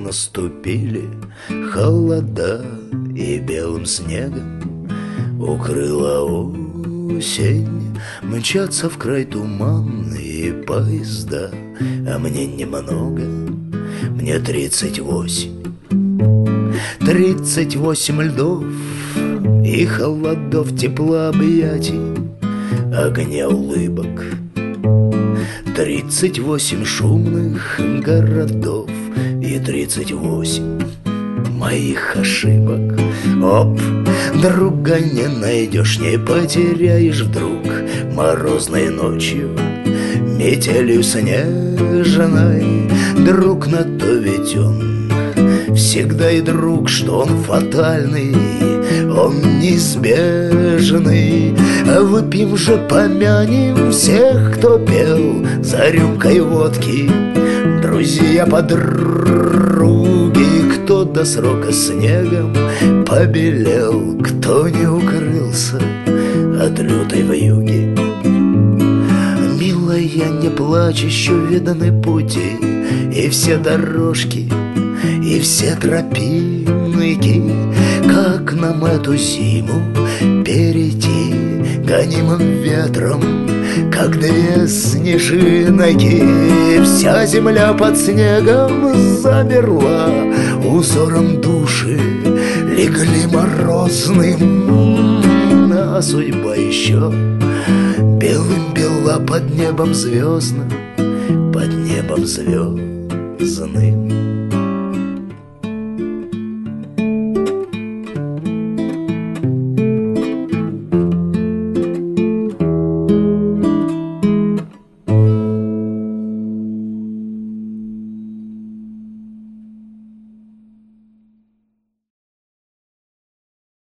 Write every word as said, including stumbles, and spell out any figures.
наступили холода, и белым снегом укрыла осень. Мчатся в край туманные поезда, а мне немного, мне тридцать восемь. Тридцать восемь льдов и холодов, тепла объятий, огня улыбок. Тридцать восемь шумных городов и тридцать восемь моих ошибок. Оп, друга не найдешь, не потеряешь вдруг морозной ночью, метелью снежной. Друг на то ведь он всегда и друг, что он фатальный, он неизбежный. Выпьем же, помянем всех, кто пел за рюмкой водки. Друзья, подруги, кто до срока снегом побелел, кто не укрылся от лютой вьюги. Милая, не плачь, еще виданы пути, и все дорожки, и все тропинки. Как нам эту зиму перейти гонимым ветром, как две снежинки? Вся земля под снегом замерла, узором души легли морозным, а судьба еще белым бела под небом звездным, под небом звездным.